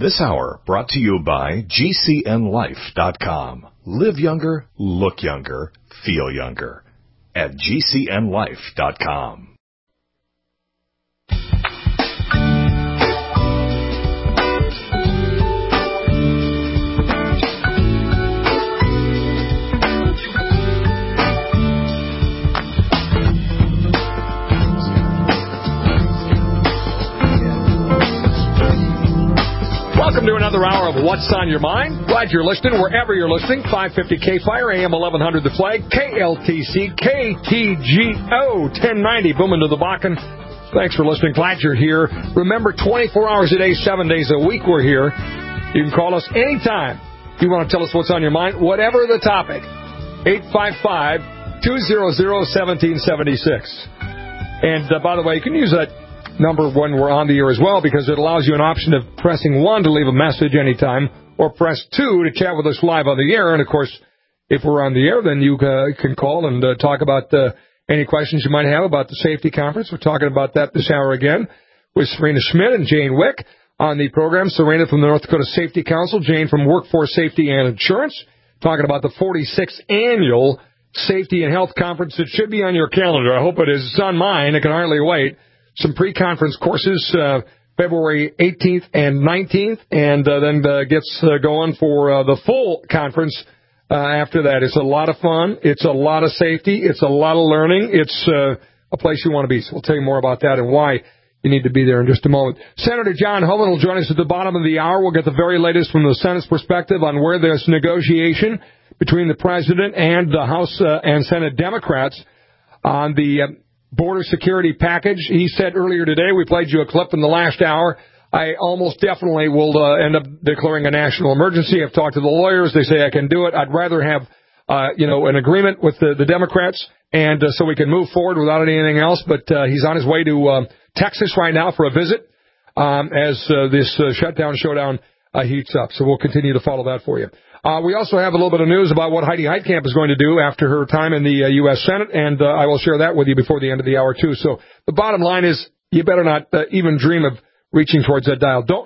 This hour brought to you by GCNLife.com. Live younger, look younger, feel younger at GCNLife.com. Welcome to another hour of What's on Your Mind. Glad you're listening wherever you're listening. 550 K-Fire, AM 1100 The Flag, KLTC, KTGO 1090, booming to the Bakken. Thanks for listening. Glad you're here. Remember, 24 hours a day, 7 days a week we're here. You can call us anytime if you want to tell us what's on your mind, whatever the topic. 855-200-1776. And by the way, you can use that number when we're on the air as well, because it allows you an option of pressing 1 to leave a message anytime, or press 2 to chat with us live on the air. And, of course, if we're on the air, then you can call and talk about any questions you might have about the safety conference. We're talking about that this hour again with Serena Schmidt and Jane Wick on the program. Serena from the North Dakota Safety Council, Jane from Workforce Safety and Insurance, talking about the 46th Annual Safety and Health Conference. It should be on your calendar. I hope it is. It's on mine. I can hardly wait. Some pre-conference courses, February 18th and 19th, and then gets going for the full conference after that. It's a lot of fun. It's a lot of safety. It's a lot of learning. It's a place you want to be. So we'll tell you more about that and why you need to be there in just a moment. Senator John Hoeven will join us at the bottom of the hour. We'll get the very latest from the Senate's perspective on where there's negotiation between the President and the House and Senate Democrats on the border security package. He said earlier today, we played you a clip in the last hour, I almost definitely will end up declaring a national emergency. I've talked to the lawyers. They say I can do it. I'd rather have, an agreement with the Democrats, and so we can move forward without anything else. But he's on his way to Texas right now for a visit as this shutdown showdown heats up. So we'll continue to follow that for you. We also have a little bit of news about what Heidi Heitkamp is going to do after her time in the U.S. Senate, and I will share that with you before the end of the hour, too. So the bottom line is you better not even dream of reaching towards that dial. Don't.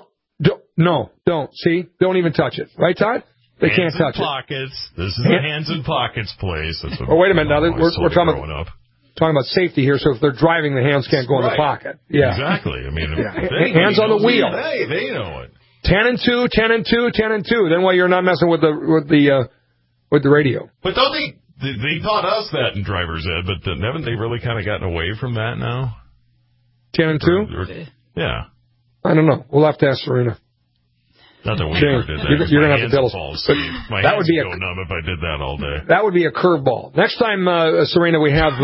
See? Don't even touch it. Right, Todd? They can't touch pockets. This is a hands in pockets place. That's what wait a minute. Now, we're talking about safety here, so if they're driving, the hands can't go in the pocket. Yeah. Exactly. I mean, hands on the wheel. Hey, they know it. 10 and 2, 10 and 2, 10 and 2. Then why you're not messing with the radio? But don't they taught us that in driver's ed, but haven't they really kind of gotten away from that now? 10 and 2? Yeah. I don't know. We'll have to ask Serena. Not that we ever did that. You're going to have to tell us. My hands would go numb if I did that all day. That would be a curveball. Next time, Serena, we have...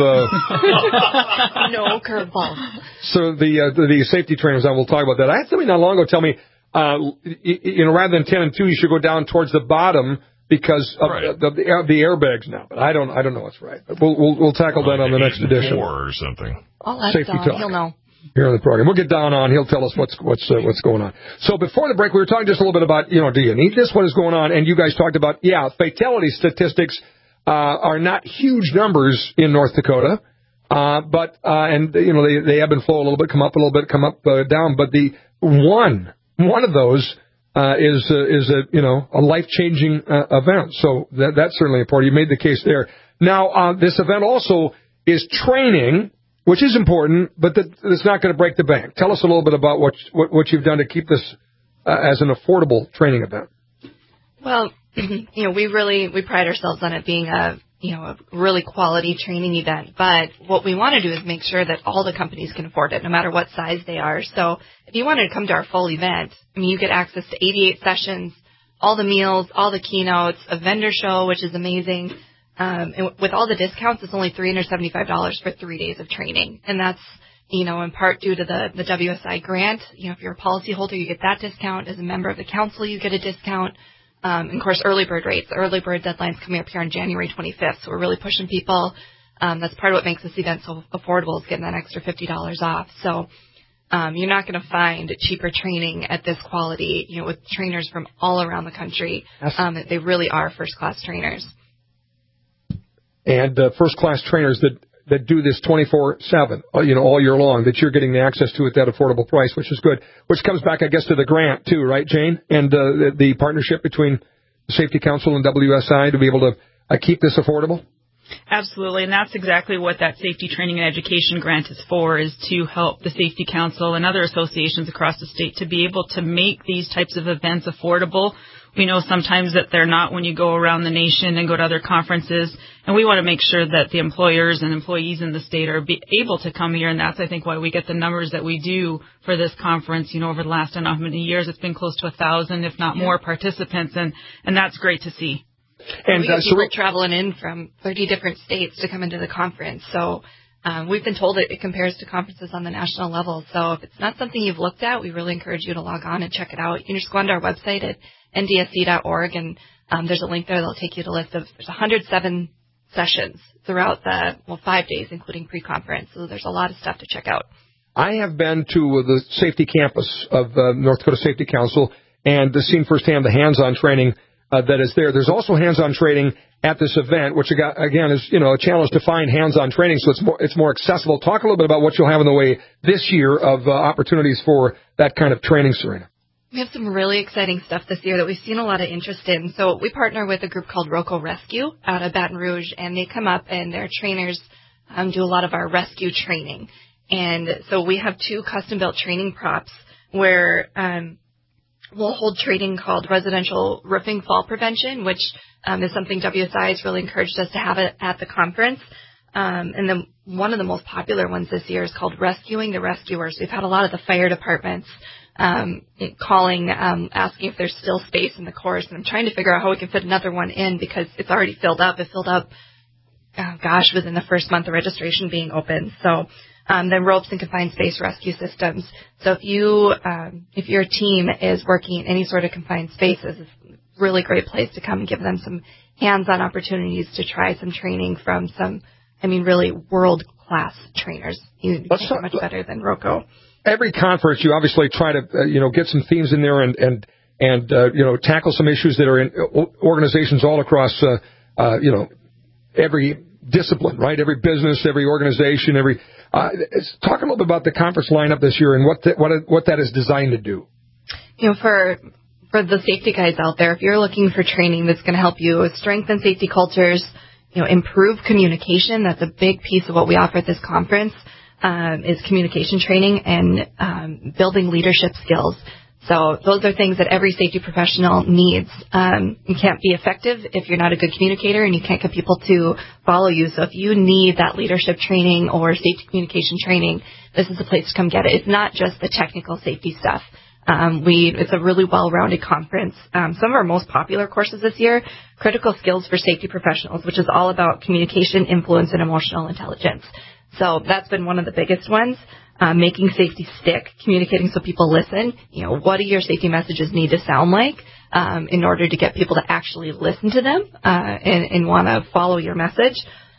No curveball. So the safety trainers, we'll talk about that. I had somebody not long ago tell me, rather than 10 and 2, you should go down towards the bottom because of the airbags now. But I don't know what's right. But we'll tackle that on the next edition. 4 or something. I'll ask Safety Don. talk. He'll know. Here on the program. We'll get Don on. He'll tell us what's going on. So before the break, we were talking just a little bit about, do you need this? What is going on? And you guys talked about, fatality statistics are not huge numbers in North Dakota. But they ebb and flow a little bit, come up a little bit, come up, down. But the one of those is a life-changing event. So that's certainly important. You made the case there. Now, this event also is training, which is important, but it's not going to break the bank. Tell us a little bit about what you've done to keep this as an affordable training event. Well, we pride ourselves on it being a really quality training event. But what we want to do is make sure that all the companies can afford it, no matter what size they are. So if you wanted to come to our full event, you get access to 88 sessions, all the meals, all the keynotes, a vendor show, which is amazing. And with all the discounts, it's only $375 for 3 days of training. And that's, in part due to the WSI grant. If you're a policyholder, you get that discount. As a member of the council, you get a discount. And of course, early bird rates. The early bird deadline's coming up here on January 25th. So we're really pushing people. That's part of what makes this event so affordable is getting that extra $50 off. So you're not going to find cheaper training at this quality, with trainers from all around the country. They really are first-class trainers. And first-class trainers that that do this 24/7, all year long, that you're getting the access to at that affordable price, which is good. Which comes back, I guess, to the grant too, right, Jane? And the partnership between the Safety Council and WSI to be able to keep this affordable. Absolutely, and that's exactly what that safety training and education grant is for, is to help the Safety Council and other associations across the state to be able to make these types of events affordable. We know sometimes that they're not when you go around the nation and go to other conferences, and we want to make sure that the employers and employees in the state are able to come here, and that's, I think, why we get the numbers that we do for this conference. Over the last, I don't know how many years, it's been close to 1,000, if not more, participants, and that's great to see. And we get people traveling in from 30 different states to come into the conference. So we've been told it compares to conferences on the national level. So if it's not something you've looked at, we really encourage you to log on and check it out. You can just go onto our website at ndsc.org, and there's a link there that'll take you to a list of there's 107 sessions throughout the 5 days, including pre-conference. So there's a lot of stuff to check out. I have been to the safety campus of North Dakota Safety Council and seen firsthand the hands-on training that is there. There's also hands-on training at this event, which again is a challenge to find hands-on training, so it's more accessible. Talk a little bit about what you'll have in the way this year of opportunities for that kind of training, Serena. We have some really exciting stuff this year that we've seen a lot of interest in. So we partner with a group called Roco Rescue out of Baton Rouge, and they come up and their trainers do a lot of our rescue training. And so we have 2 custom-built training props where we'll hold training called residential roofing fall prevention, which is something WSI has really encouraged us to have it at the conference. And then one of the most popular ones this year is called Rescuing the Rescuers. We've had a lot of the fire departments calling, asking if there's still space in the course. And I'm trying to figure out how we can fit another one in because it's already filled up. It filled up, within the first month of registration being open. So then ropes and confined space rescue systems. So if your team is working in any sort of confined spaces, it's a really great place to come and give them some hands-on opportunities to try some training from some, really world-class trainers. You can't get much better than Roco. Every conference, you obviously try to, get some themes in there and tackle some issues that are in organizations all across, every discipline, right? Every business, every organization, talk a little bit about the conference lineup this year and what that is designed to do. For the safety guys out there, if you're looking for training that's going to help you strengthen safety cultures, improve communication, that's a big piece of what we offer at this conference, is communication training and building leadership skills. So those are things that every safety professional needs. You can't be effective if you're not a good communicator, and you can't get people to follow you. So if you need that leadership training or safety communication training, this is the place to come get it. It's not just the technical safety stuff. It's a really well-rounded conference. Some of our most popular courses this year, Critical Skills for Safety Professionals, which is all about communication, influence, and emotional intelligence. So that's been one of the biggest ones. Making safety stick, communicating so people listen. What do your safety messages need to sound like in order to get people to actually listen to them and want to follow your message?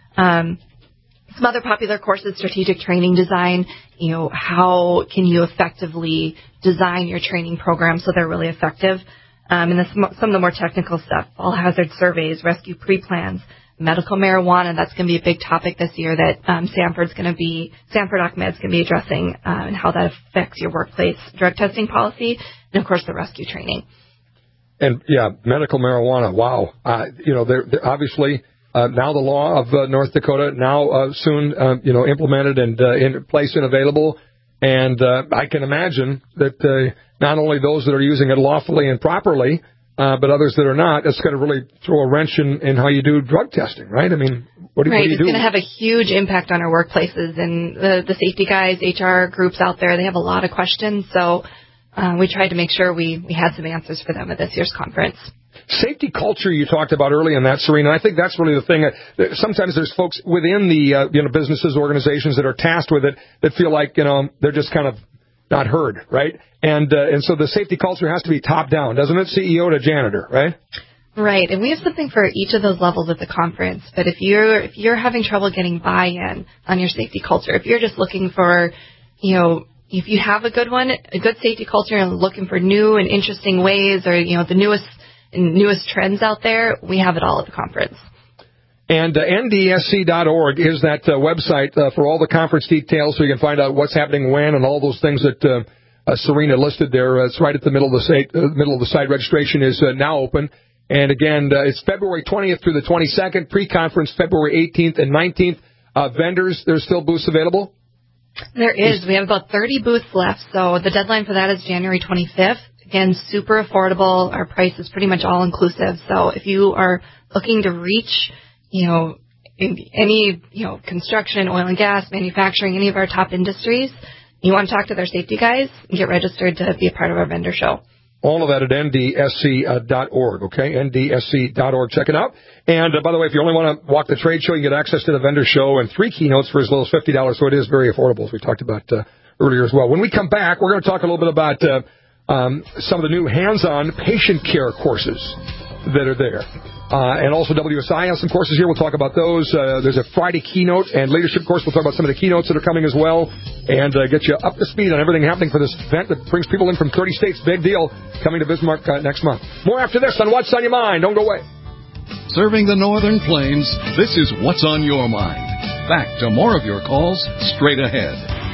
Some other popular courses, strategic training design. How can you effectively design your training programs so they're really effective? And then some of the more technical stuff, all hazard surveys, rescue pre-plans, medical marijuana. That's going to be a big topic this year that Sanford Ahmed's going to be addressing and how that affects your workplace drug testing policy, and of course the rescue training. And medical marijuana. Wow. They're obviously now the law of North Dakota now soon implemented and in place and available. And I can imagine that not only those that are using it lawfully and properly, but others that are not, it's going to really throw a wrench in how you do drug testing, right? What do you do? It's going to have a huge impact on our workplaces, and the safety guys, HR groups out there, they have a lot of questions. So we tried to make sure we had some answers for them at this year's conference. Safety culture you talked about early in that, Serena. I think that's really the thing. Sometimes there's folks within the businesses, organizations that are tasked with it that feel like they're just kind of not heard, right? And so the safety culture has to be top down, doesn't it? CEO to janitor, right? Right, and we have something for each of those levels at the conference. But if you're having trouble getting buy-in on your safety culture, if you're just looking for, if you have a good one, a good safety culture, and looking for new and interesting ways, or the newest trends out there, we have it all at the conference. And ndsc.org is that website for all the conference details, so you can find out what's happening when and all those things that Serena listed there. It's right at the middle of the site. Registration is now open. And again, it's February 20th through the 22nd. Pre-conference February 18th and 19th. Vendors, there's still booths available? There is. We have about 30 booths left, so the deadline for that is January 25th. Again, super affordable. Our price is pretty much all-inclusive. So if you are looking to reach, any, construction, oil and gas, manufacturing, any of our top industries, you want to talk to their safety guys and get registered to be a part of our vendor show. All of that at ndsc.org, okay? ndsc.org. Check it out. And, by the way, if you only want to walk the trade show, you can get access to the vendor show and 3 keynotes for as little as $50, so it is very affordable, as we talked about earlier as well. When we come back, we're going to talk a little bit about some of the new hands-on patient care courses that are there. And also WSI has some courses here. We'll talk about those. There's a Friday keynote and leadership course. We'll talk about some of the keynotes that are coming as well and get you up to speed on everything happening for this event that brings people in from 30 states. Big deal coming to Bismarck next month. More after this on What's on Your Mind. Don't go away. Serving the Northern Plains, this is What's on Your Mind. Back to more of your calls straight ahead.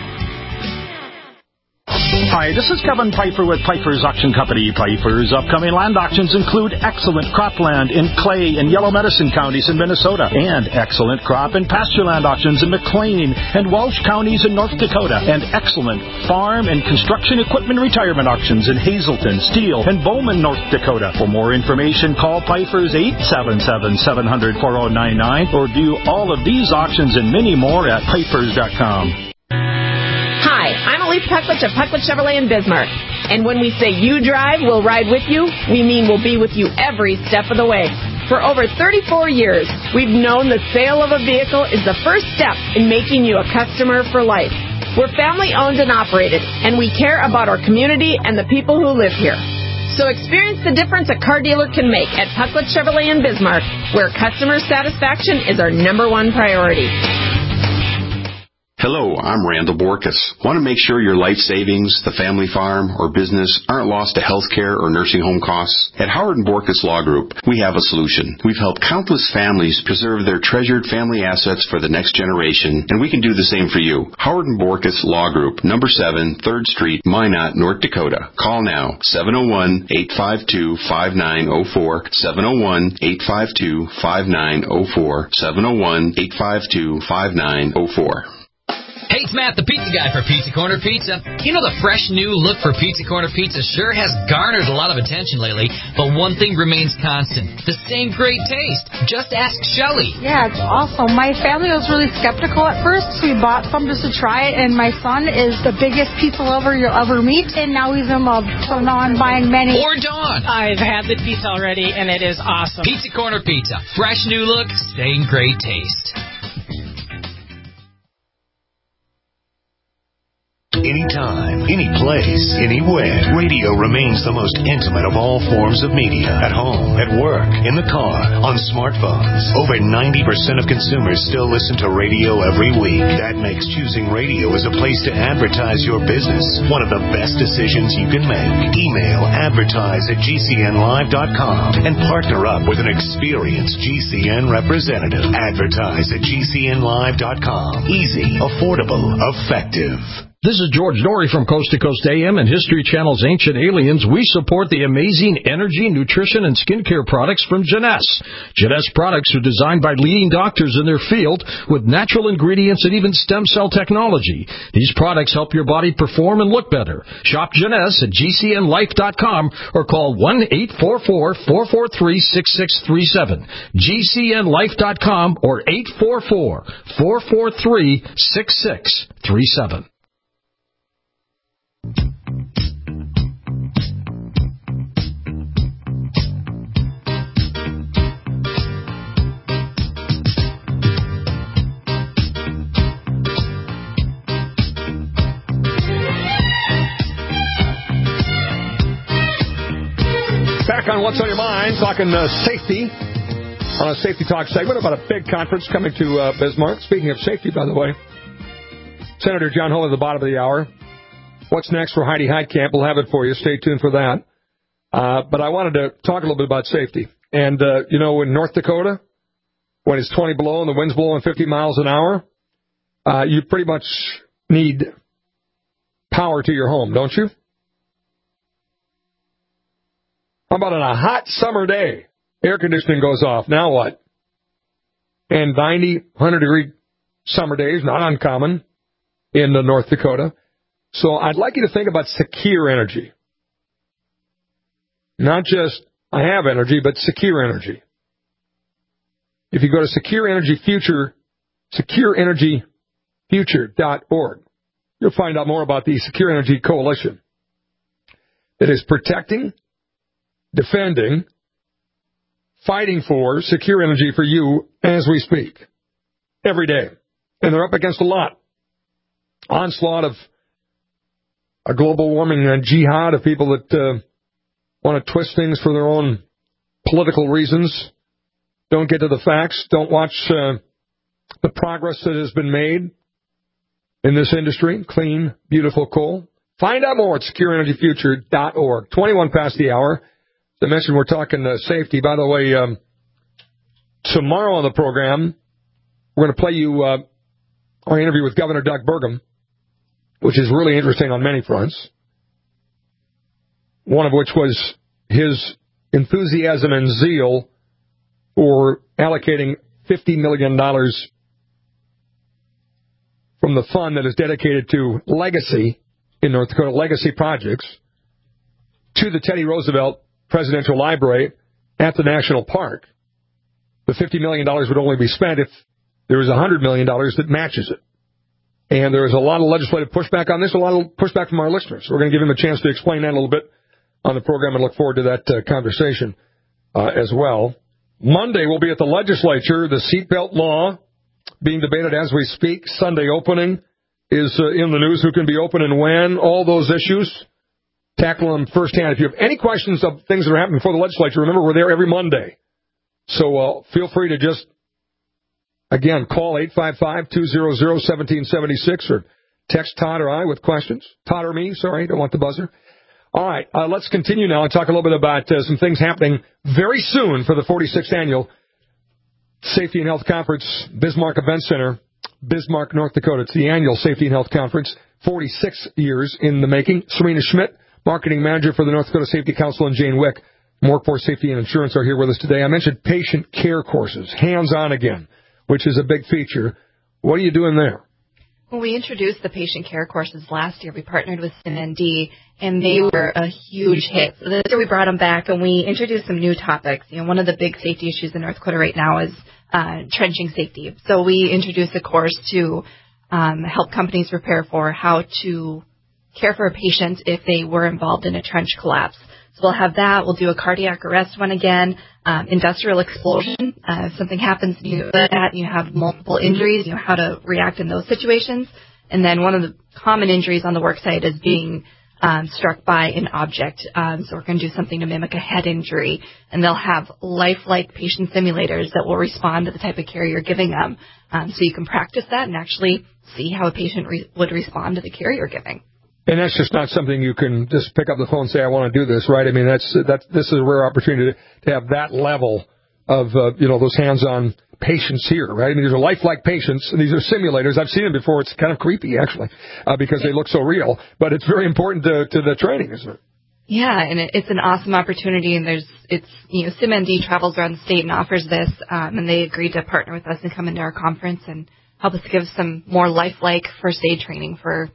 Hi, this is Kevin Piper with Piper's Auction Company. Piper's upcoming land auctions include excellent cropland in Clay and Yellow Medicine counties in Minnesota and excellent crop and pasture land auctions in McLean and Walsh counties in North Dakota and excellent farm and construction equipment retirement auctions in Hazleton, Steele, and Bowman, North Dakota. For more information, call Piper's 877-700-4099 or view all of these auctions and many more at pipers.com. Hi, I'm Elise Puckwich of Puckwich Chevrolet in Bismarck. And when we say you drive, we'll ride with you, we mean we'll be with you every step of the way. For over 34 years, we've known the sale of a vehicle is the first step in making you a customer for life. We're family owned and operated, and we care about our community and the people who live here. So experience the difference a car dealer can make at Puckwich Chevrolet in Bismarck, where customer satisfaction is our number one priority. Hello, I'm Randall Borkus. Want to make sure your life savings, the family farm, or business aren't lost to health care or nursing home costs? At Howard & Borkus Law Group, we have a solution. We've helped countless families preserve their treasured family assets for the next generation, and we can do the same for you. Howard & Borkus Law Group, number 7, 3rd Street, Minot, North Dakota. Call now, 701-852-5904, 701-852-5904, 701-852-5904. Hey, it's Matt, the pizza guy for Pizza Corner Pizza. You know, the fresh new look for Pizza Corner Pizza sure has garnered a lot of attention lately, but one thing remains constant, the same great taste. Just ask Shelly. Yeah, it's awesome. My family was really skeptical at first, so we bought some just to try it, and my son is the biggest pizza lover you'll ever meet, and now he's in love, so now I'm buying many. Or Dawn. I've had the pizza already, and it is awesome. Pizza Corner Pizza. Fresh new look, same great taste. Anytime, any place, anywhere. Radio remains the most intimate of all forms of media. At home, at work, in the car, on smartphones. Over 90% of consumers still listen to radio every week. That makes choosing radio as a place to advertise your business one of the best decisions you can make. Email advertise@gcnlive.com and partner up with an experienced GCN representative. Advertise@gcnlive.com. Easy, affordable, effective. This is George Norrie from Coast to Coast AM and History Channel's Ancient Aliens. We support the amazing energy, nutrition, and skincare products from Jeunesse. Jeunesse products are designed by leading doctors in their field with natural ingredients and even stem cell technology. These products help your body perform and look better. Shop Jeunesse at GCNlife.com or call 1-844-443-6637. GCNlife.com or 844-443-6637. Back on What's on Your Mind, talking safety on a Safety Talk segment about a big conference coming to Bismarck. Speaking of safety, by the way, Senator John Hull at the bottom of the hour. What's next for Heidi Heitkamp? We'll have it for you. Stay tuned for that. But I wanted to talk a little bit about safety. And, in North Dakota, when it's 20 below and the wind's blowing 50 miles an hour, you pretty much need power to your home, don't you? How about on a hot summer day? Air conditioning goes off. Now what? And 90, 100-degree summer days, not uncommon in North Dakota. So I'd like you to think about secure energy. Not just I have energy, but secure energy. If you go to secureenergyfuture.org, you'll find out more about the Secure Energy Coalition that is protecting, defending, fighting for secure energy for you as we speak every day. And they're up against a lot. Onslaught of a global warming jihad of people that want to twist things for their own political reasons, don't get to the facts, don't watch the progress that has been made in this industry, clean, beautiful coal. Find out more at secureenergyfuture.org. 21 past the hour. As I mentioned, we're talking safety. By the way, tomorrow on the program, we're going to play you our interview with Governor Doug Burgum, which is really interesting on many fronts, one of which was his enthusiasm and zeal for allocating $50 million from the fund that is dedicated to legacy in North Dakota, legacy projects, to the Teddy Roosevelt Presidential Library at the National Park. The $50 million would only be spent if there was $100 million that matches it. And there is a lot of legislative pushback on this, a lot of pushback from our listeners. We're going to give him a chance to explain that a little bit on the program and look forward to that conversation as well. Monday we'll be at the legislature, the seatbelt law being debated as we speak. Sunday opening is in the news, who can be open and when, all those issues. Tackle them firsthand. If you have any questions of things that are happening before the legislature, remember we're there every Monday. So feel free to just, again, call 855-200-1776 or text Todd or I with questions. Todd or me, sorry, don't want the buzzer. All right, let's continue now and talk a little bit about some things happening very soon for the 46th Annual Safety and Health Conference, Bismarck Event Center, Bismarck, North Dakota. It's the annual Safety and Health Conference, 46 years in the making. Serena Schmidt, Marketing Manager for the North Dakota Safety Council, and Jane Wick, Workforce Safety and Insurance, are here with us today. I mentioned patient care courses, hands-on again, which is a big feature. What are you doing there? Well, we introduced the patient care courses last year. We partnered with SimND, and they were a huge hit. So this year we brought them back, and we introduced some new topics. You know, one of the big safety issues in North Dakota right now is trenching safety. So we introduced a course to help companies prepare for how to care for a patient if they were involved in a trench collapse. So we'll have that. We'll do a cardiac arrest one again, industrial explosion. If something happens to you and you have multiple injuries, you know how to react in those situations. And then one of the common injuries on the work site is being struck by an object. So we're going to do something to mimic a head injury. And they'll have lifelike patient simulators that will respond to the type of care you're giving them. So you can practice that and actually see how a patient would respond to the care you're giving. And that's just not something you can just pick up the phone and say, I want to do this, right? I mean, this is a rare opportunity to have that level of, those hands-on patients here, right? I mean, these are lifelike patients, and these are simulators. I've seen them before. It's kind of creepy, actually, because they look so real. But it's very important to the training, isn't it? Yeah, and it's an awesome opportunity, and SimND travels around the state and offers this, and they agreed to partner with us and come into our conference and help us give some more lifelike first aid training for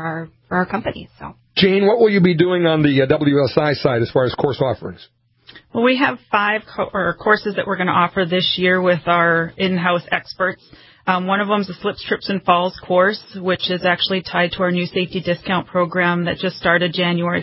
our company. So, Jane, what will you be doing on the WSI side as far as course offerings? Well, we have 5 courses that we're going to offer this year with our in-house experts. One of them is the Slips, Trips, and Falls course, which is actually tied to our new safety discount program that just started January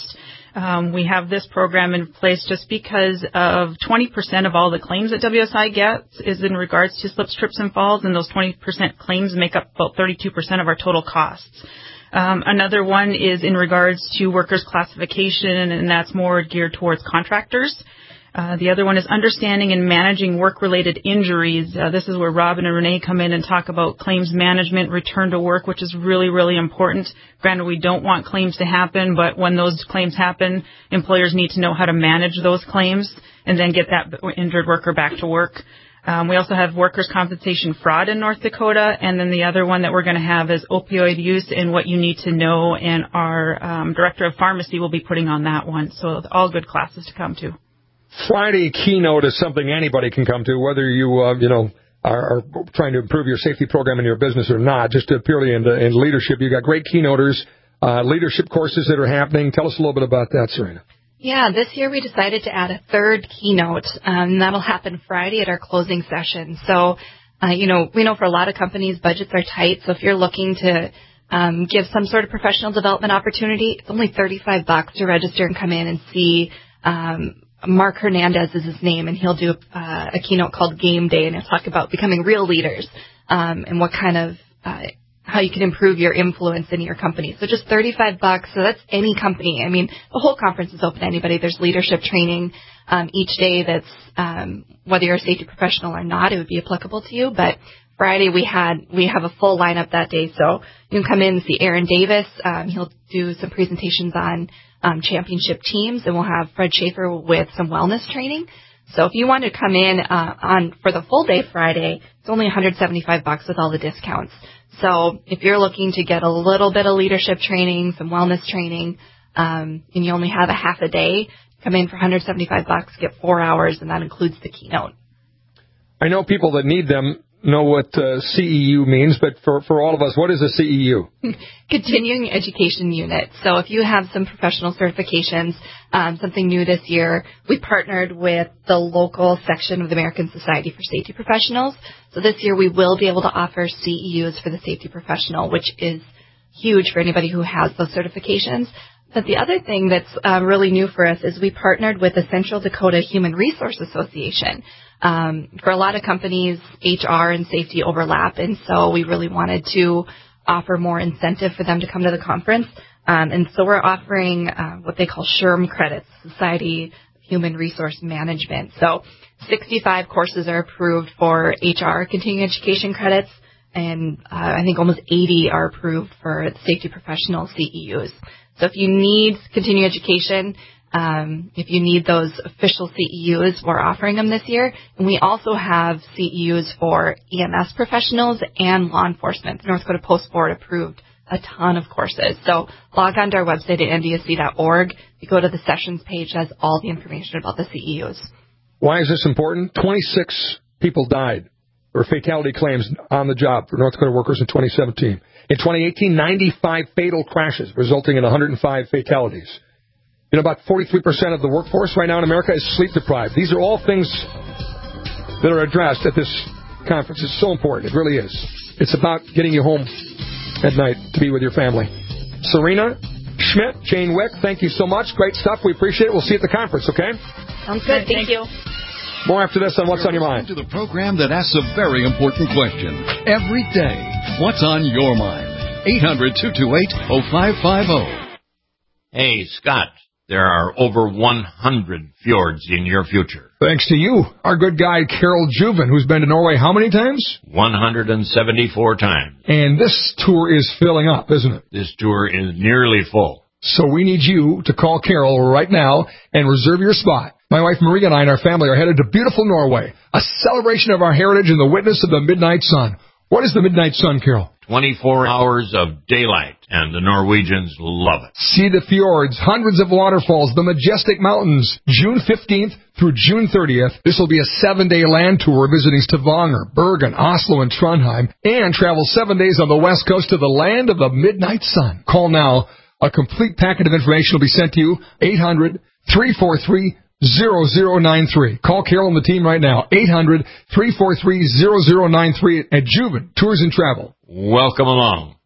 1st. We have this program in place just because of 20% of all the claims that WSI gets is in regards to slips, trips, and falls, and those 20% claims make up about 32% of our total costs. Another one is in regards to workers' classification, and that's more geared towards contractors. The other one is understanding and managing work-related injuries. This is where Robin and Renee come in and talk about claims management, return to work, which is really, really important. Granted, we don't want claims to happen, but when those claims happen, employers need to know how to manage those claims and then get that injured worker back to work. We also have workers' compensation fraud in North Dakota, and then the other one that we're going to have is opioid use and what you need to know, and our director of pharmacy will be putting on that one. So all good classes to come to. Friday keynote is something anybody can come to, whether you are trying to improve your safety program in your business or not, just purely in leadership. You got great keynoters, leadership courses that are happening. Tell us a little bit about that, Serena. Yeah, this year we decided to add a third keynote, and that'll happen Friday at our closing session. So, we know for a lot of companies, budgets are tight, so if you're looking to give some sort of professional development opportunity, it's only $35 to register and come in and see Mark Hernandez is his name, and he'll do a keynote called Game Day, and he'll talk about becoming real leaders and what kind of how you can improve your influence in your company. So just $35. So that's any company. I mean, the whole conference is open to anybody. There's leadership training each day that's whether you're a safety professional or not, it would be applicable to you. But Friday we have a full lineup that day, so you can come in and see Aaron Davis. He'll do some presentations on championship teams, and we'll have Fred Schaefer with some wellness training. So if you want to come in for the full day Friday, it's only $175 with all the discounts. So if you're looking to get a little bit of leadership training, some wellness training, and you only have a half a day, come in for $175, get 4 hours, and that includes the keynote. I know people that need them know what CEU means, but for all of us, what is a CEU? Continuing Education Unit. So if you have some professional certifications, something new this year, we partnered with the local section of the American Society for Safety Professionals. So this year we will be able to offer CEUs for the safety professional, which is huge for anybody who has those certifications. But the other thing that's really new for us is we partnered with the Central Dakota Human Resource Association. For a lot of companies, HR and safety overlap, and so we really wanted to offer more incentive for them to come to the conference. And so we're offering what they call SHRM credits, Society of Human Resource Management. So 65 courses are approved for HR continuing education credits, and I think almost 80 are approved for safety professional CEUs. So if you need continuing education, if you need those official CEUs, we're offering them this year. And we also have CEUs for EMS professionals and law enforcement. The North Dakota Post Board approved a ton of courses. So log on to our website at ndsc.org. If you go to the sessions page, it has all the information about the CEUs. Why is this important? 26 people died, or fatality claims on the job for North Dakota workers in 2017. In 2018, 95 fatal crashes, resulting in 105 fatalities. About 43% of the workforce right now in America is sleep deprived. These are all things that are addressed at this conference. It's so important. It really is. It's about getting you home at night to be with your family. Serena Schmidt, Jane Wick, thank you so much. Great stuff. We appreciate it. We'll see you at the conference, okay? Sounds good. Thank you. More after this on What's on Your Mind. To the program that asks a very important question every day. What's on your mind? 800-228-0550. Hey, Scott. There are over 100 fjords in your future. Thanks to you, our good guy, Carol Juven, who's been to Norway how many times? 174 times. And this tour is filling up, isn't it? This tour is nearly full. So we need you to call Carol right now and reserve your spot. My wife Maria and I and our family are headed to beautiful Norway, a celebration of our heritage and the witness of the midnight sun. What is the midnight sun, Carol? 24 hours of daylight, and the Norwegians love it. See the fjords, hundreds of waterfalls, the majestic mountains. June 15th through June 30th, this will be a 7-day land tour visiting Stavanger, Bergen, Oslo, and Trondheim, and travel 7 days on the west coast to the land of the midnight sun. Call now. A complete packet of information will be sent to you. 800-343-0093. Call Carol and the team right now. 800-343-0093 at Juven Tours and Travel. Welcome along.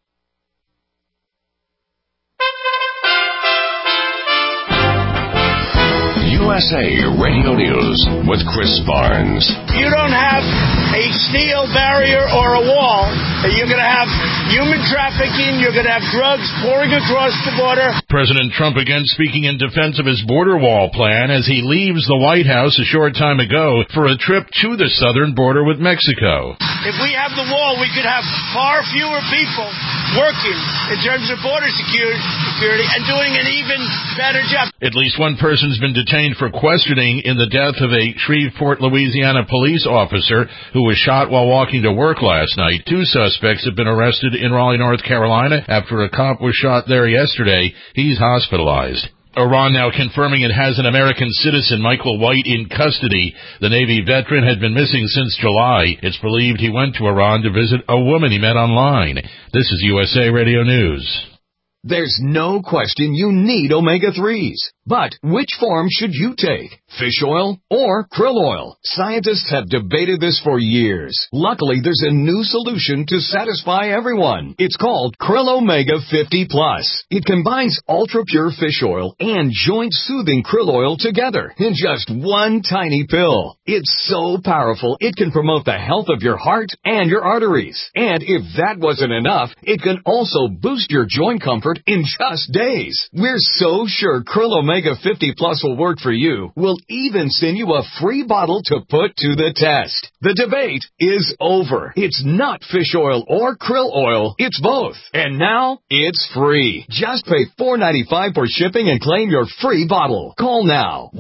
USA Radio News with Chris Barnes. You don't have a steel barrier or a wall. You're going to have human trafficking. You're going to have drugs pouring across the border. President Trump again speaking in defense of his border wall plan as he leaves the White House a short time ago for a trip to the southern border with Mexico. If we have the wall, we could have far fewer people working in terms of border security and doing an even better job. At least one person's been detained for questioning in the death of a Shreveport, Louisiana police officer who was shot while walking to work last night. 2 suspects have been arrested in Raleigh, North Carolina after a cop was shot there yesterday. He's hospitalized. Iran now confirming it has an American citizen, Michael White, in custody. The Navy veteran had been missing since July. It's believed he went to Iran to visit a woman he met online. This is USA Radio News. There's no question you need omega-3s. But which form should you take? Fish oil or krill oil? Scientists have debated this for years. Luckily, there's a new solution to satisfy everyone. It's called Krill Omega 50 Plus. It combines ultra-pure fish oil and joint-soothing krill oil together in just one tiny pill. It's so powerful, it can promote the health of your heart and your arteries. And if that wasn't enough, it can also boost your joint comfort in just days. We're so sure Krill Omega 50 Plus will work for you. We'll even send you a free bottle to put to the test. The debate is over. It's not fish oil or krill oil. It's both. And now, it's free. Just pay $4.95 for shipping and claim your free bottle. Call now.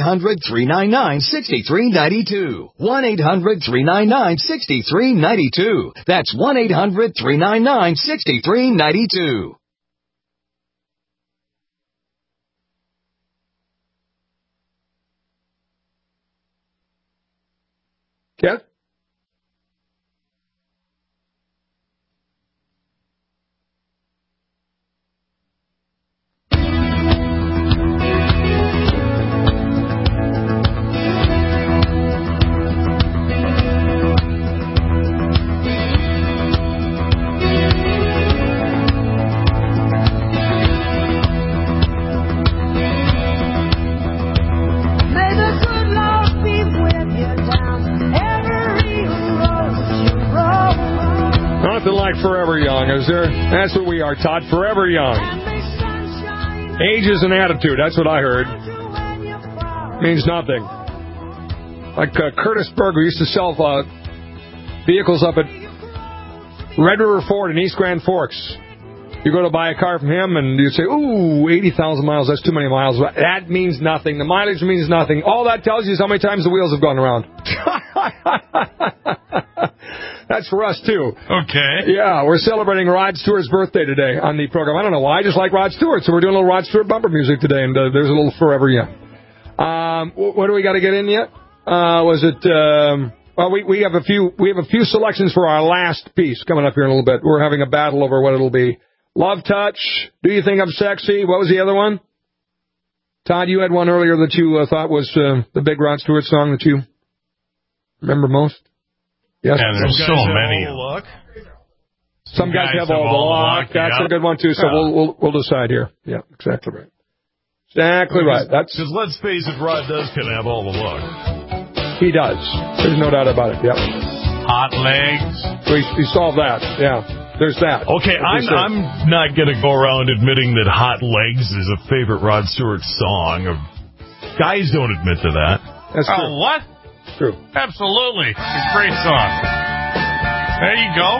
1-800-399-6392. 1-800-399-6392. That's 1-800-399-6392. Yeah. Nothing like Forever Young, is there? That's what we are, Todd. Forever Young. Age is an attitude. That's what I heard. Means nothing. Like Curtis Berger used to sell vehicles up at Red River Ford in East Grand Forks. You go to buy a car from him, and you say, ooh, 80,000 miles, that's too many miles. That means nothing. The mileage means nothing. All that tells you is how many times the wheels have gone around. That's for us, too. Okay. Yeah, we're celebrating Rod Stewart's birthday today on the program. I don't know why. I just like Rod Stewart, so we're doing a little Rod Stewart bumper music today, and there's a little Forever Young. What do we got to get in yet? Was it... Well, we have a few selections for our last piece coming up here in a little bit. We're having a battle over what it'll be. Love Touch, Do You Think I'm Sexy? What was the other one? Todd, you had one earlier that you thought was the big Rod Stewart song that you remember most? Yes. And there's so many. Some guys have all the luck. That's a good one, too, so we'll decide here. Yeah, exactly right. Exactly right. Because let's face it, Rod does kind of have all the luck. He does. There's no doubt about it, yep. Hot legs. We solved that, yeah. There's that. Okay, I'm not going to go around admitting that Hot Legs is a favorite Rod Stewart song. Guys don't admit to that. That's true. Oh, what? True. Absolutely. It's a great song. There you go.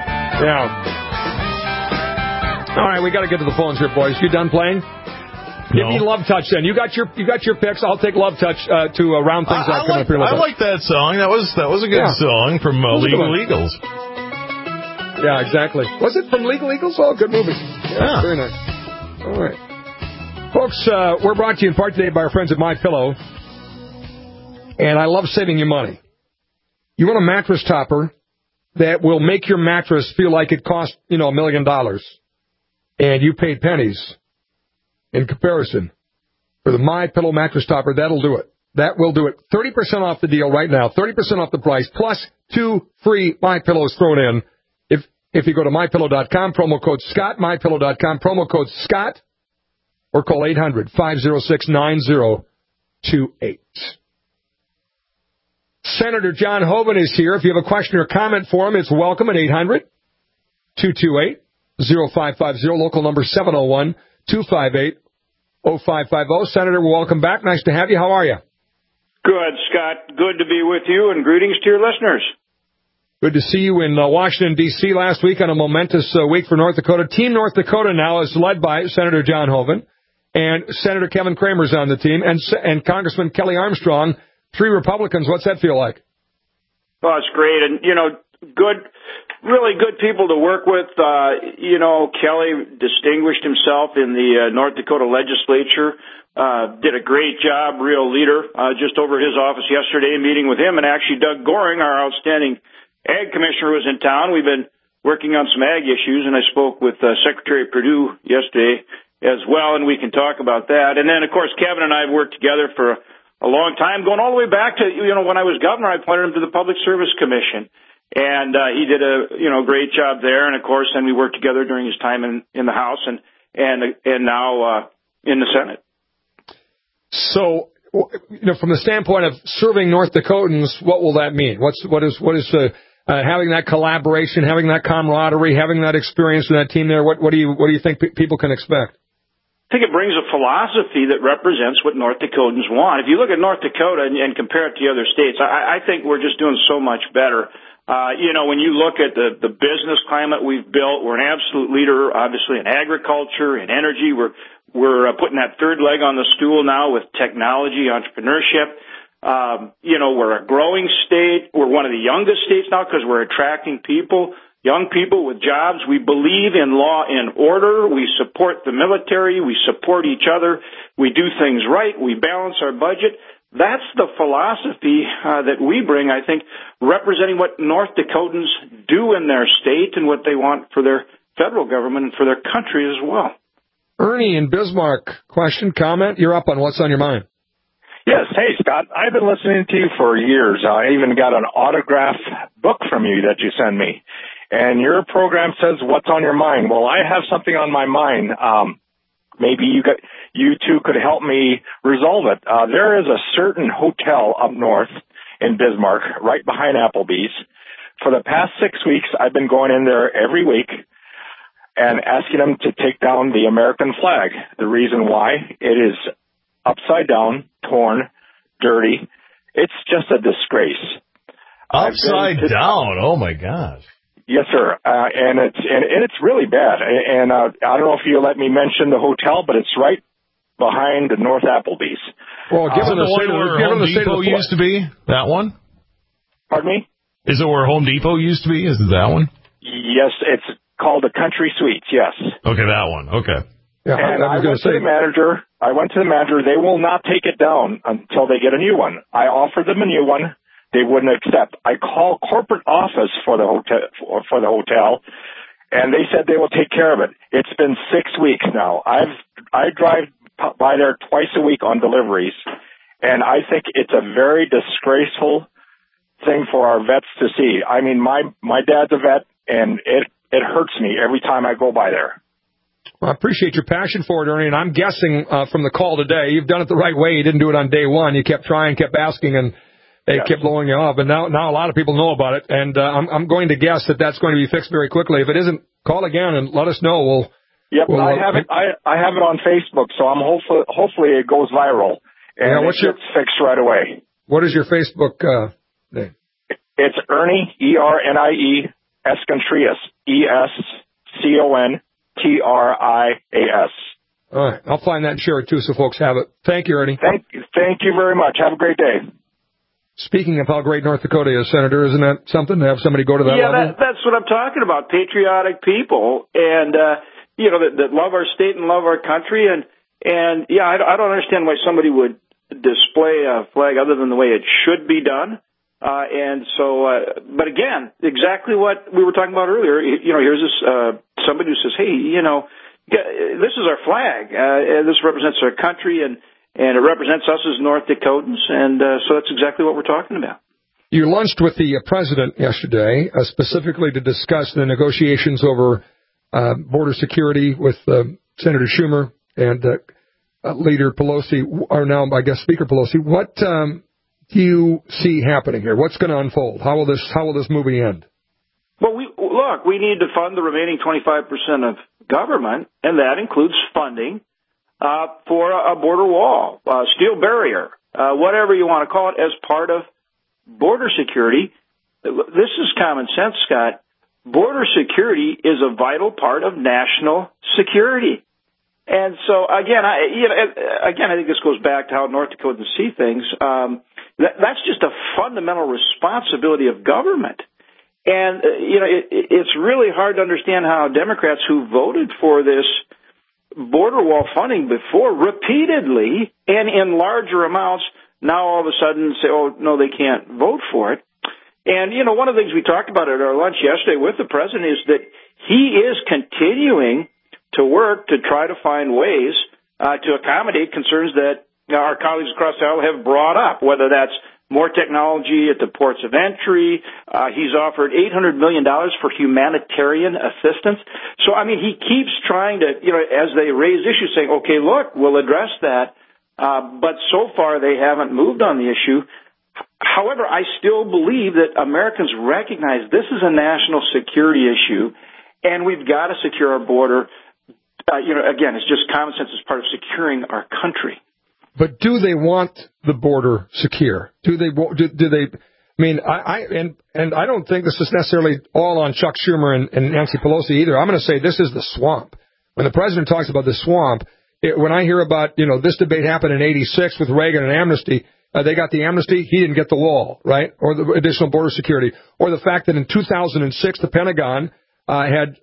Yeah. All right, we got to get to the phones here, boys. You done playing? Give me Love Touch then. You got your picks. I'll take Love Touch to round things out. I like that song. That was a good song from Legal Eagles. Yeah, exactly. Was it from Legal Eagles? Oh, good movie. Yeah. Very nice. All right. Folks, we're brought to you in part today by our friends at MyPillow. And I love saving you money. You want a mattress topper that will make your mattress feel like it cost, $1 million. And you paid pennies in comparison. For the MyPillow mattress topper, that'll do it. That will do it. 30% off the deal right now. 30% off the price, plus 2 free MyPillows thrown in. If you go to MyPillow.com, promo code Scott, MyPillow.com, promo code Scott, or call 800-506-9028. Senator John Hoeven is here. If you have a question or comment for him, it's welcome at local number 701-258-0550. Senator, welcome back. Nice to have you. How are you? Good, Scott. Good to be with you, and greetings to your listeners. Good to see you in Washington, D.C. last week on a momentous week for North Dakota. Team North Dakota now is led by Senator John Hoeven, and Senator Kevin Kramer's on the team, and Congressman Kelly Armstrong, 3 Republicans. What's that feel like? Well, it's great, and, really good people to work with. Kelly distinguished himself in the North Dakota legislature, did a great job, real leader, just over at his office yesterday, meeting with him, and actually Doug Goring, our outstanding Ag Commissioner, was in town. We've been working on some ag issues, and I spoke with Secretary Perdue yesterday as well, and we can talk about that. And then, of course, Kevin and I have worked together for a long time, going all the way back to, when I was governor, I appointed him to the Public Service Commission. And he did a great job there. And, of course, then we worked together during his time in the House and now in the Senate. So, from the standpoint of serving North Dakotans, what will that mean? What is having that collaboration, having that camaraderie, having that experience in that team there? What do you think people can expect? I think it brings a philosophy that represents what North Dakotans want. If you look at North Dakota and compare it to the other states, I think we're just doing so much better. When you look at the business climate we've built, we're an absolute leader, obviously, in agriculture, in energy. We're putting that third leg on the stool now with technology, entrepreneurship. We're a growing state. We're one of the youngest states now because we're attracting people, young people with jobs. We believe in law and order. We support the military. We support each other. We do things right. We balance our budget. That's the philosophy that we bring, I think, representing what North Dakotans do in their state and what they want for their federal government and for their country as well. Ernie in Bismarck, question, comment? You're up on What's on Your Mind. Yes. Hey, Scott. I've been listening to you for years. I even got an autographed book from you that you send me. And your program says What's on Your Mind. Well, I have something on my mind. Maybe you two could help me resolve it. There is a certain hotel up north in Bismarck, right behind Applebee's. For the past 6 weeks, I've been going in there every week and asking them to take down the American flag. The reason why, it is upside down, torn, dirty. It's just a disgrace. Upside down? Oh, my gosh. Yes, sir. And it's really bad. And I don't know if you let me mention the hotel, but it's right behind the North Applebee's. Well, given the one where Home Depot used to be, that one? Pardon me? Is it where Home Depot used to be? Is it that one? Yes, it's called the Country Suites, yes. Okay, that one. Okay. Yeah, and I went to the manager. They will not take it down until they get a new one. I offered them a new one. They wouldn't accept. I called corporate office for the hotel, and they said they will take care of it. It's been 6 weeks now. I drive by there twice a week on deliveries, and I think it's a very disgraceful thing for our vets to see. I mean, my dad's a vet, and it hurts me every time I go by there. Well, I appreciate your passion for it, Ernie, and I'm guessing from the call today, you've done it the right way. You didn't do it on day one. You kept trying, kept asking, and they kept blowing you off. And now a lot of people know about it, and I'm going to guess that that's going to be fixed very quickly. If it isn't, call again and let us know. I have it. I have it on Facebook, so I'm hopefully it goes viral and it's fixed right away. What is your Facebook name? It's Ernie ERNIE Escontrias ESCONTRIAS. All right, I'll find that and share it too, so folks have it. Thank you, Ernie. Thank you very much. Have a great day. Speaking of how great North Dakota is, Senator, isn't that something to have somebody go to that level? Yeah, that's what I'm talking about. Patriotic people, and that love our state and love our country, and I don't understand why somebody would display a flag other than the way it should be done. But again, exactly what we were talking about earlier. Here's this somebody who says, "Hey, this is our flag. This represents our country, and it represents us as North Dakotans." And so that's exactly what we're talking about. You lunched with the president yesterday, specifically to discuss the negotiations over border security with Senator Schumer and Leader Pelosi, or now I guess Speaker Pelosi. What do you see happening here? What's going to unfold? How will this movie end? Well, look, we need to fund the remaining 25% of government, and that includes funding for a border wall, steel barrier, whatever you want to call it, as part of border security. This is common sense, Scott. Border security is a vital part of national security. And so, again, I think this goes back to how North Dakotans see things. That's just a fundamental responsibility of government. And, it's really hard to understand how Democrats who voted for this border wall funding before repeatedly and in larger amounts now all of a sudden say, oh, no, they can't vote for it. And, one of the things we talked about at our lunch yesterday with the president is that he is continuing to work to try to find ways to accommodate concerns that our colleagues across the aisle have brought up, whether that's more technology at the ports of entry. He's offered $800 million for humanitarian assistance. So, he keeps trying to, as they raise issues, saying, okay, look, we'll address that. But so far they haven't moved on the issue. However, I still believe that Americans recognize this is a national security issue, and we've got to secure our border. Again, it's just common sense as part of securing our country. But do they want the border secure? Do they? I don't think this is necessarily all on Chuck Schumer and Nancy Pelosi either. I'm going to say this is the swamp. When the president talks about the swamp, when I hear about, this debate happened in '86 with Reagan and amnesty, they got the amnesty, he didn't get the wall, right? Or the additional border security. Or the fact that in 2006, the Pentagon had,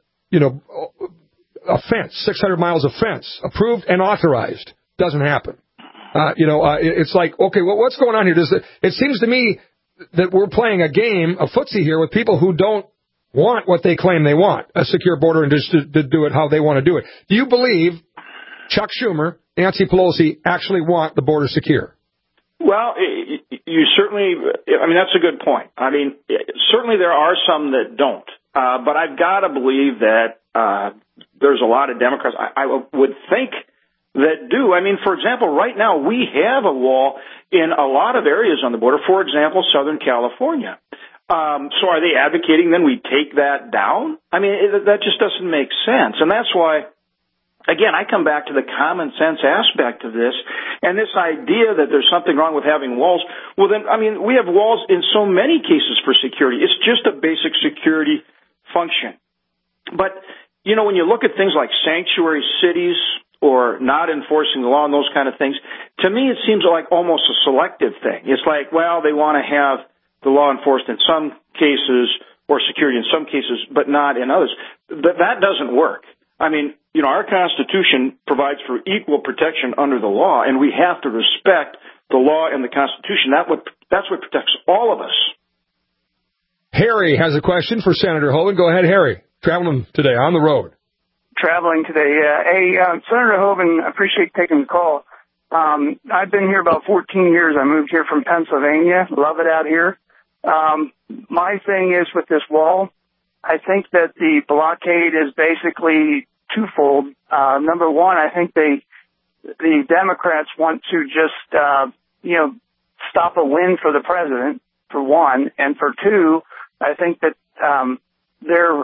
a fence, 600 miles of fence, approved and authorized. Doesn't happen. It's like, okay, well, what's going on here? It seems to me that we're playing a game of footsie here with people who don't want what they claim they want, a secure border, and just to do it how they want to do it. Do you believe Chuck Schumer, Nancy Pelosi actually want the border secure? Well, you certainly, that's a good point. Certainly there are some that don't. But I've got to believe that there's a lot of Democrats, I would think, that do. For example, right now we have a wall in a lot of areas on the border, for example, Southern California. So are they advocating then we take that down? That just doesn't make sense. And that's why, again, I come back to the common sense aspect of this and this idea that there's something wrong with having walls. Well, then, we have walls in so many cases for security. It's just a basic security function. But, when you look at things like sanctuary cities or not enforcing the law and those kind of things, to me it seems like almost a selective thing. It's like, well, they want to have the law enforced in some cases or security in some cases, but not in others. That doesn't work. Our Constitution provides for equal protection under the law, and we have to respect the law and the Constitution. That's what protects all of us. Harry has a question for Senator Hoeven. Go ahead, Harry. Traveling today on the road. Traveling today, yeah. Hey, Senator Hoeven, I appreciate taking the call. I've been here about 14 years. I moved here from Pennsylvania. Love it out here. My thing is with this wall, I think that the blockade is basically twofold. Number one, I think the Democrats want to just, stop a win for the president, for one. And for two, I think that their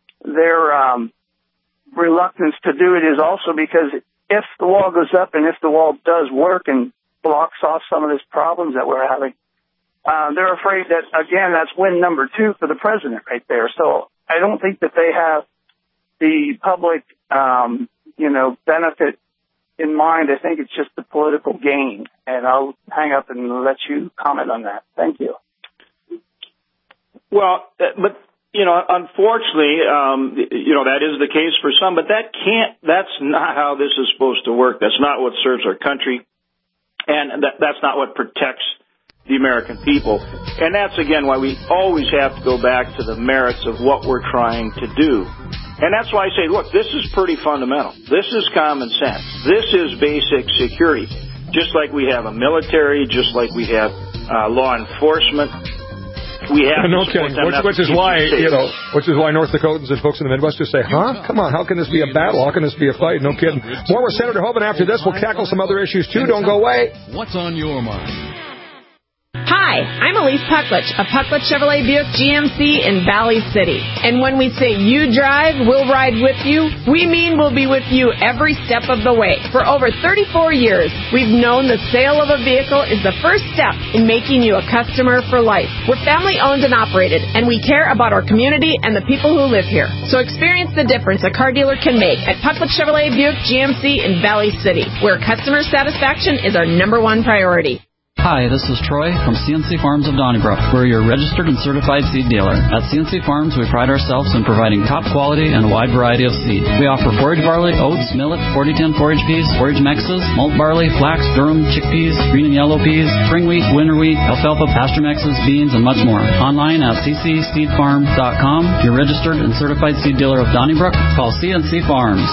reluctance to do it is also because if the wall goes up and if the wall does work and blocks off some of these problems that we're having, they're afraid that, again, that's win number two for the president right there. So I don't think that they have the public, benefit in mind. I think it's just the political gain. And I'll hang up and let you comment on that. Thank you. Well, but unfortunately, that is the case for some, but that's not how this is supposed to work. That's not what serves our country, and that's not what protects the American people. And that's, again, why we always have to go back to the merits of what we're trying to do. And that's why I say, look, this is pretty fundamental. This is common sense. This is basic security. Just like we have a military, just like we have law enforcement, we have no kidding. Which is why North Dakotans and folks in the Midwest just say, huh? Come on, how can this be a battle? How can this be a fight? No kidding. More with Senator Hoeven after this. We'll tackle some other issues, too. Don't go away. What's on your mind? Hi, Hi, I'm Elise Pucklich of Pucklich Chevrolet Buick GMC in Valley City. And when we say you drive, we'll ride with you, we mean we'll be with you every step of the way. For over 34 years, we've known the sale of a vehicle is the first step in making you a customer for life. We're family owned and operated, and we care about our community and the people who live here. So experience the difference a car dealer can make at Pucklich Chevrolet Buick GMC in Valley City, where customer satisfaction is our number one priority. Hi, this is Troy from CNC Farms of Donnybrook. We're your registered and certified seed dealer. At CNC Farms, we pride ourselves in providing top quality and a wide variety of seed. We offer forage barley, oats, millet, 40-10 forage peas, forage mixes, malt barley, flax, durum, chickpeas, green and yellow peas, spring wheat, winter wheat, alfalfa, pasture mixes, beans, and much more. Online at ccseedfarm.com. Your registered and certified seed dealer of Donnybrook. Call CNC Farms,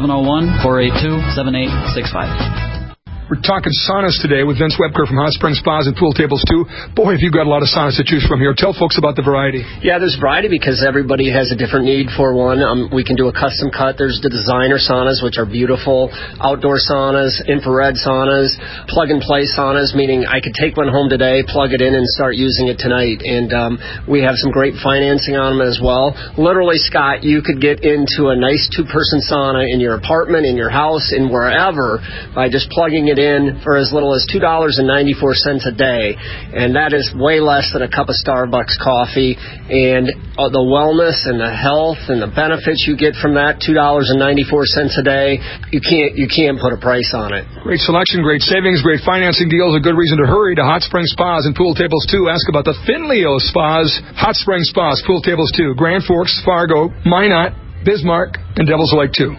701-482-7865. We're talking saunas today with Vince Webker from Hot Springs Spas and Pool Tables too. Boy, have you got a lot of saunas to choose from here. Tell folks about the variety. Yeah, there's variety because everybody has a different need for one. We can do a custom cut. There's the designer saunas, which are beautiful, outdoor saunas, infrared saunas, plug-and-play saunas, meaning I could take one home today, plug it in, and start using it tonight. And we have some great financing on them as well. Literally, Scott, you could get into a nice two-person sauna in your apartment, in your house, in wherever by just plugging it in for as little as $2.94 a day, and that is way less than a cup of Starbucks coffee. And the wellness and the health and the benefits you get from that $2.94 a day, you can't put a price on it. Great selection, great savings, great financing deals. A good reason to hurry to Hot Springs Spas and Pool Tables 2. Ask about the Finleo Spas, Hot Springs Spas, Pool Tables 2, Grand Forks, Fargo, Minot, Bismarck, and Devil's Lake 2.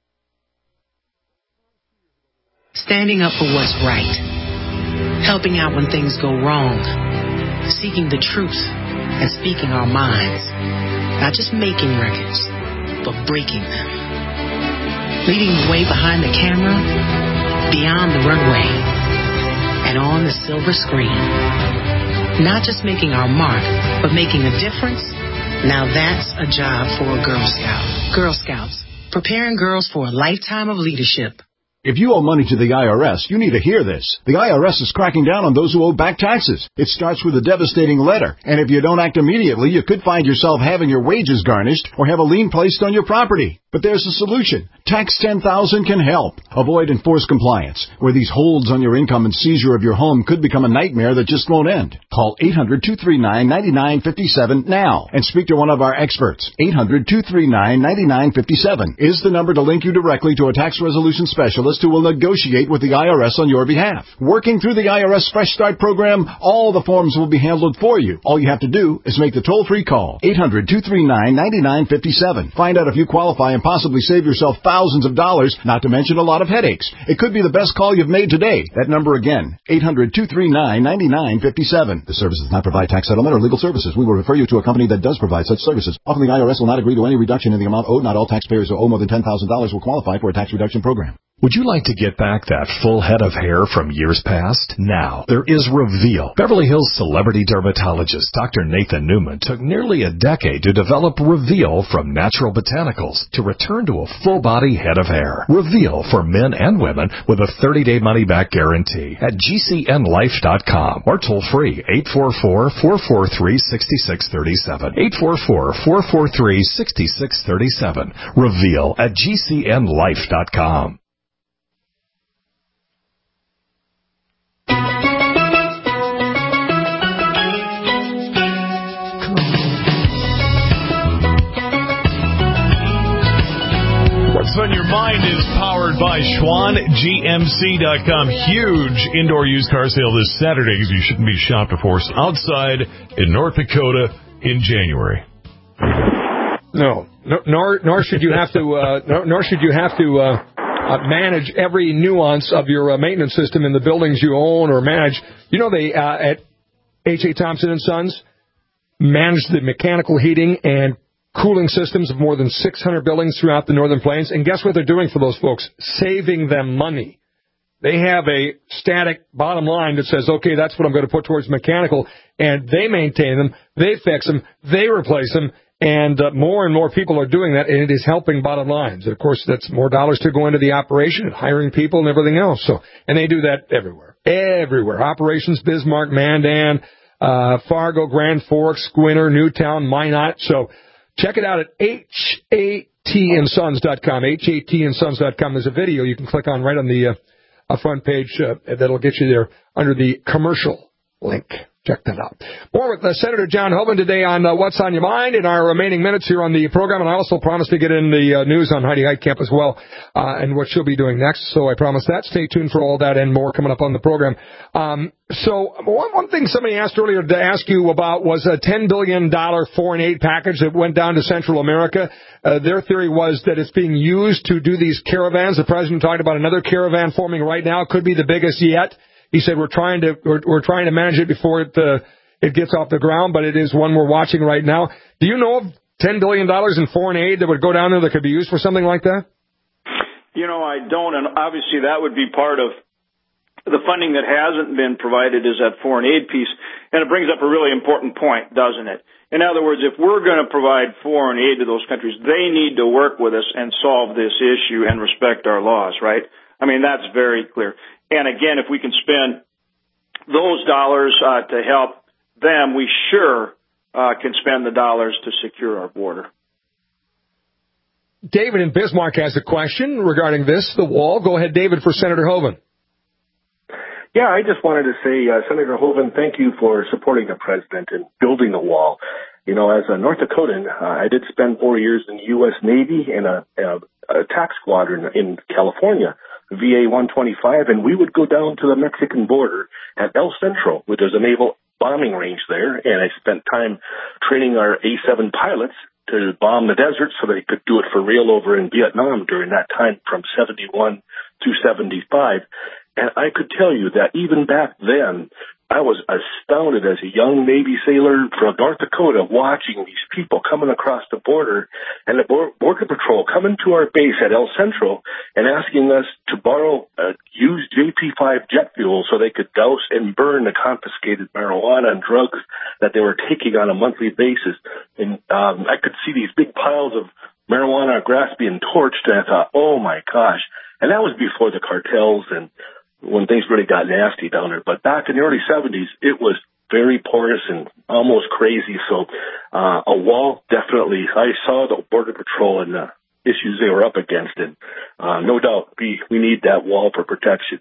Standing up for what's right, helping out when things go wrong, seeking the truth and speaking our minds, not just making records, but breaking them, leading the way behind the camera, beyond the runway, and on the silver screen, not just making our mark, but making a difference. Now that's a job for a Girl Scout. Girl Scouts, preparing girls for a lifetime of leadership. If you owe money to the IRS, you need to hear this. The IRS is cracking down on those who owe back taxes. It starts with a devastating letter, and if you don't act immediately, you could find yourself having your wages garnished or have a lien placed on your property. But there's a solution. Tax 10,000 can help. Avoid enforced compliance, where these holds on your income and seizure of your home could become a nightmare that just won't end. Call 800-239-9957 now and speak to one of our experts. 800-239-9957 is the number to link you directly to a tax resolution specialist who will negotiate with the IRS on your behalf. Working through the IRS Fresh Start program, all the forms will be handled for you. All you have to do is make the toll-free call. 800-239-9957. Find out if you qualify and possibly save yourself thousands of dollars, not to mention a lot of headaches. It could be the best call you've made today. That number again, 800-239-9957. This service does not provide tax settlement or legal services. We will refer you to a company that does provide such services. Often the IRS will not agree to any reduction in the amount owed. Not all taxpayers who owe more than $10,000 will qualify for a tax reduction program. Would you like to get back that full head of hair from years past? Now, there is Reveal. Beverly Hills celebrity dermatologist Dr. Nathan Newman took nearly a decade to develop Reveal from natural botanicals to return to a full-body head of hair. Reveal for men and women with a 30-day money-back guarantee at GCNlife.com or toll-free 844-443-6637. 844-443-6637. Reveal at GCNlife.com. What's on Your Mind is powered by SchwannGMC.com. Huge indoor used car sale this Saturday because you shouldn't be shopped or forced outside in North Dakota in January. No, nor should you have to manage every nuance of your maintenance system in the buildings you own or manage. You know, they at H.A. Thompson & Sons manage the mechanical heating and cooling systems of more than 600 buildings throughout the Northern Plains. And guess what they're doing for those folks? Saving them money. They have a static bottom line that says, okay, that's what I'm going to put towards mechanical, and they maintain them, they fix them, they replace them, and more and more people are doing that, and it is helping bottom lines. Of course, that's more dollars to go into the operation and hiring people and everything else. So, and they do that everywhere. Operations, Bismarck, Mandan, Fargo, Grand Forks, Squinter, Newtown, Minot. So check it out at HATandsons.com. HATandsons.com. There's a video you can click on right on the front page that'll get you there under the commercial link. Check that out. More with Senator John Hoeven today on What's on Your Mind in our remaining minutes here on the program. And I also promised to get in the news on Heidi Heitkamp as well, and what she'll be doing next. So I promise that. Stay tuned for all that and more coming up on the program. So one thing somebody asked earlier to ask you about was a $10 billion foreign aid package that went down to Central America. Their theory was that it's being used to do these caravans. The president talked about another caravan forming right now. It could be the biggest yet. He said we're trying to manage it before it gets off the ground, but it is one we're watching right now. Do you know of $10 billion in foreign aid that would go down there that could be used for something like that? You know, I don't, and obviously that would be part of the funding that hasn't been provided is that foreign aid piece, and it brings up a really important point, doesn't it? In other words, if we're going to provide foreign aid to those countries, they need to work with us and solve this issue and respect our laws, right? I mean, that's very clear. And again, if we can spend those dollars to help them, we sure can spend the dollars to secure our border. David in Bismarck has a question regarding this, the wall. Go ahead, David, for Senator Hoeven. Yeah, I just wanted to say, Senator Hoeven, thank you for supporting the president and building the wall. You know, as a North Dakotan, I did spend 4 years in the U.S. Navy in a tax squadron in California, VA 125, and we would go down to the Mexican border at El Centro, where there's a naval bombing range there, and I spent time training our A-7 pilots to bomb the desert so they could do it for real over in Vietnam during that time from 71 to 75. And I could tell you that even back then, I was astounded as a young Navy sailor from North Dakota watching these people coming across the border and the Border Patrol coming to our base at El Centro and asking us to borrow used JP5 jet fuel so they could douse and burn the confiscated marijuana and drugs that they were taking on a monthly basis. And I could see these big piles of marijuana grass being torched, and I thought, oh my gosh. And that was before the cartels and when things really got nasty down there. But back in the early 70s, it was very porous and almost crazy. So a wall, definitely. I saw the Border Patrol and the issues they were up against, and no doubt we need that wall for protection.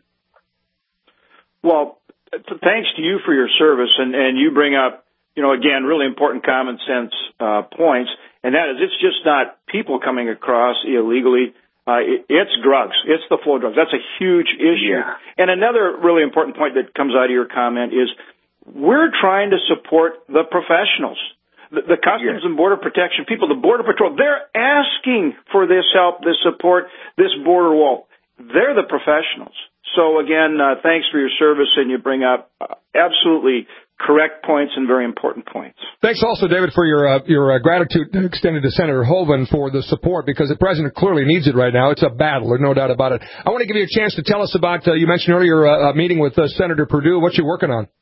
Well, thanks to you for your service, and you bring up, you know, again, really important common sense points, and that is it's just not people coming across illegally. It's drugs. It's the flow of drugs. That's a huge issue. Yeah. And another really important point that comes out of your comment is we're trying to support the professionals, the Customs and Border Protection people, the Border Patrol. They're asking for this help, this support, this border wall. They're the professionals. So, again, thanks for your service, and you bring up absolutely correct points and very important points. Thanks also, David, for your gratitude extended to Senator Hoeven for the support, because the president clearly needs it right now. It's a battle, there's no doubt about it. I want to give you a chance to tell us about, you mentioned earlier a meeting with Senator Perdue. What you working on?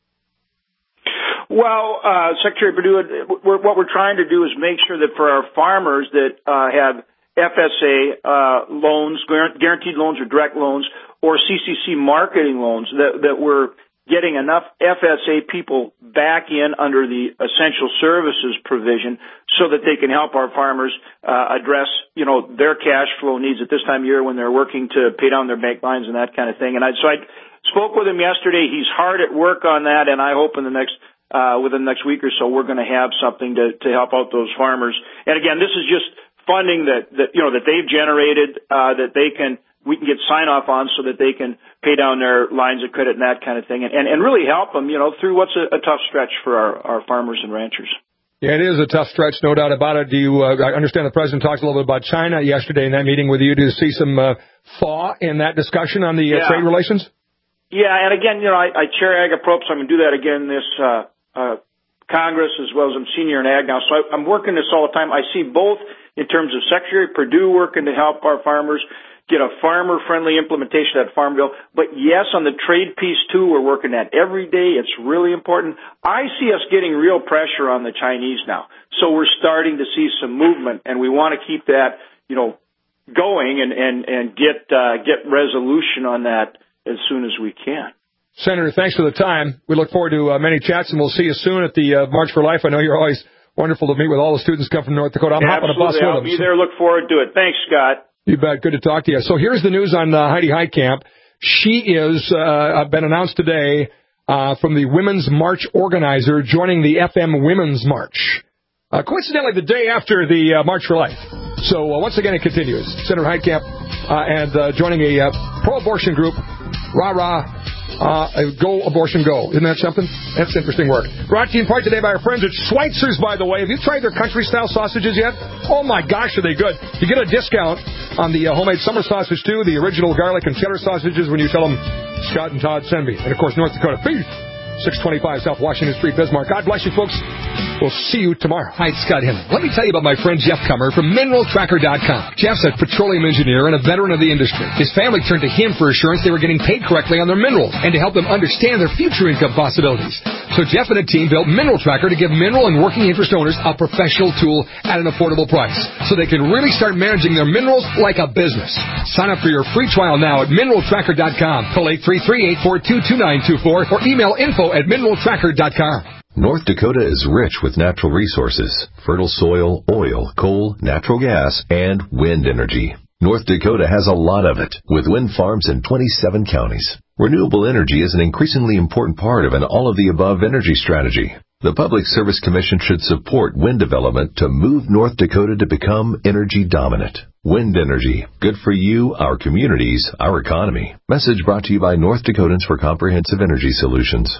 Well, Secretary Perdue, what we're trying to do is make sure that for our farmers that have FSA loans, guaranteed loans or direct loans, or CCC marketing loans, that we're getting enough FSA people back in under the essential services provision so that they can help our farmers address, you know, their cash flow needs at this time of year when they're working to pay down their bank lines and that kind of thing. And I spoke with him yesterday. He's hard at work on that, and I hope in the next within the next week or so we're going to have something to help out those farmers. And again, this is just funding that you know that they've generated that we can get sign-off on so that they can pay down their lines of credit and that kind of thing, and really help them, you know, through what's a tough stretch for our farmers and ranchers. Yeah, it is a tough stretch, no doubt about it. I understand the president talked a little bit about China yesterday in that meeting with you. Do you see some thaw in that discussion on the trade relations? Yeah, and again, you know, I chair AgriPro, so I'm going to do that again this Congress, as well as I'm senior in ag now. So I'm working this all the time. I see both in terms of Secretary Perdue working to help our farmers get a farmer-friendly implementation of that farm bill. But yes, on the trade piece, too, we're working that every day. It's really important. I see us getting real pressure on the Chinese now. So we're starting to see some movement, and we want to keep that, you know, going and get resolution on that as soon as we can. Senator, thanks for the time. We look forward to many chats, and we'll see you soon at the March for Life. I know you're always wonderful to meet with all the students come from North Dakota. I'm hopping a bus with them. I'll be there. Look forward to it. Thanks, Scott. You bet. Good to talk to you. So here's the news on Heidi Heitkamp. She is been announced today from the Women's March organizer, joining the FM Women's March. Coincidentally, the day after the March for Life. So once again, it continues. Senator Heitkamp and joining a pro-abortion group, Go Abortion Go. Isn't that something? That's interesting work. Brought to you in part today by our friends at Schweitzer's, by the way. Have you tried their country-style sausages yet? Oh, my gosh, are they good. You get a discount on the homemade summer sausage, too, the original garlic and cheddar sausages when you tell them Scott and Todd send me. And, of course, North Dakota Beef, 625 South Washington Street, Bismarck. God bless you, folks. We'll see you tomorrow. Hi, it's Scott Henry. Let me tell you about my friend Jeff Kummer from MineralTracker.com. Jeff's a petroleum engineer and a veteran of the industry. His family turned to him for assurance they were getting paid correctly on their minerals and to help them understand their future income possibilities. So Jeff and a team built Mineral Tracker to give mineral and working interest owners a professional tool at an affordable price so they can really start managing their minerals like a business. Sign up for your free trial now at MineralTracker.com. Call 833-842-2924 or email info@MineralTracker.com. North Dakota is rich with natural resources, fertile soil, oil, coal, natural gas, and wind energy. North Dakota has a lot of it, with wind farms in 27 counties. Renewable energy is an increasingly important part of an all-of-the-above energy strategy. The Public Service Commission should support wind development to move North Dakota to become energy dominant. Wind energy. Good for you, our communities, our economy. Message brought to you by North Dakotans for Comprehensive Energy Solutions.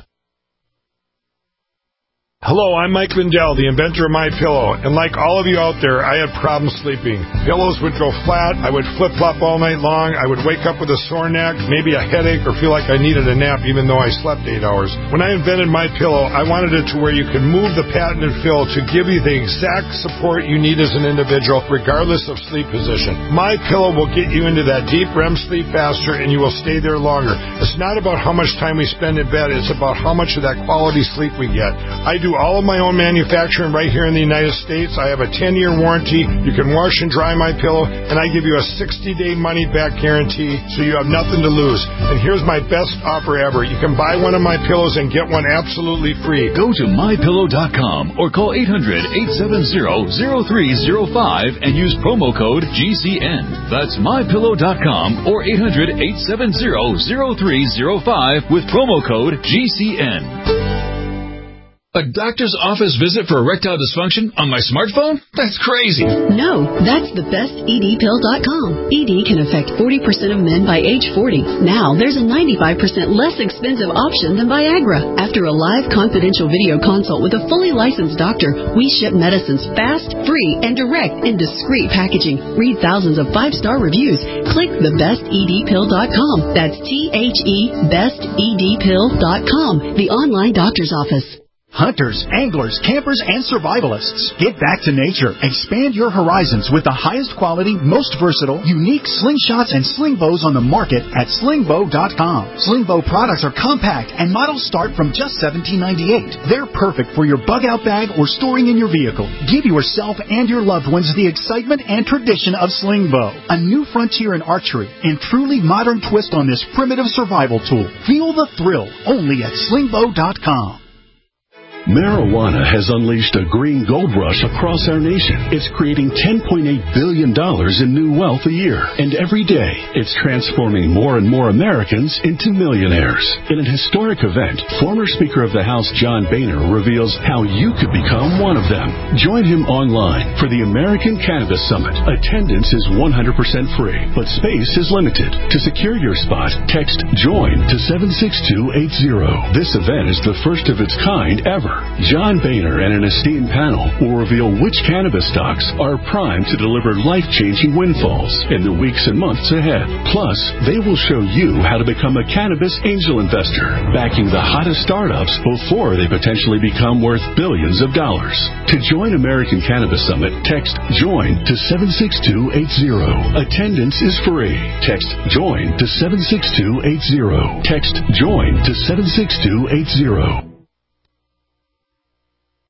Hello, I'm Mike Lindell, the inventor of MyPillow, and like all of you out there, I had problems sleeping. Pillows would go flat, I would flip-flop all night long, I would wake up with a sore neck, maybe a headache, or feel like I needed a nap even though I slept 8 hours. When I invented MyPillow, I wanted it to where you could move the patented fill to give you the exact support you need as an individual, regardless of sleep position. MyPillow will get you into that deep REM sleep faster, and you will stay there longer. It's not about how much time we spend in bed, it's about how much of that quality sleep we get. I do all of my own manufacturing right here in the United States. I have a 10-year warranty. You can wash and dry my pillow, and I give you a 60-day money-back guarantee, so you have nothing to lose. And here's my best offer ever. You can buy one of my pillows and get one absolutely free. Go to MyPillow.com or call 800-870-0305 and use promo code GCN. That's MyPillow.com or 800-870-0305 with promo code GCN. A doctor's office visit for erectile dysfunction on my smartphone? That's crazy. No, that's the best EDpill.com. ED can affect 40% of men by age 40. Now, there's a 95% less expensive option than Viagra. After a live confidential video consult with a fully licensed doctor, we ship medicines fast, free, and direct in discreet packaging. Read thousands of 5-star reviews. Click thebestedpill.com. That's THE bestedpill.com, the online doctor's office. Hunters, anglers, campers, and survivalists. Get back to nature. Expand your horizons with the highest quality, most versatile, unique slingshots and sling bows on the market at slingbow.com. Slingbow products are compact and models start from just $17.98. They're perfect for your bug-out bag or storing in your vehicle. Give yourself and your loved ones the excitement and tradition of Slingbow, a new frontier in archery and truly modern twist on this primitive survival tool. Feel the thrill only at slingbow.com. Marijuana has unleashed a green gold rush across our nation. It's creating $10.8 billion in new wealth a year. And every day, it's transforming more and more Americans into millionaires. In an historic event, former Speaker of the House John Boehner reveals how you could become one of them. Join him online for the American Cannabis Summit. Attendance is 100% free, but space is limited. To secure your spot, text JOIN to 76280. This event is the first of its kind ever. John Boehner and an esteemed panel will reveal which cannabis stocks are primed to deliver life-changing windfalls in the weeks and months ahead. Plus, they will show you how to become a cannabis angel investor, backing the hottest startups before they potentially become worth billions of dollars. To join American Cannabis Summit, text JOIN to 76280. Attendance is free. Text JOIN to 76280. Text JOIN to 76280.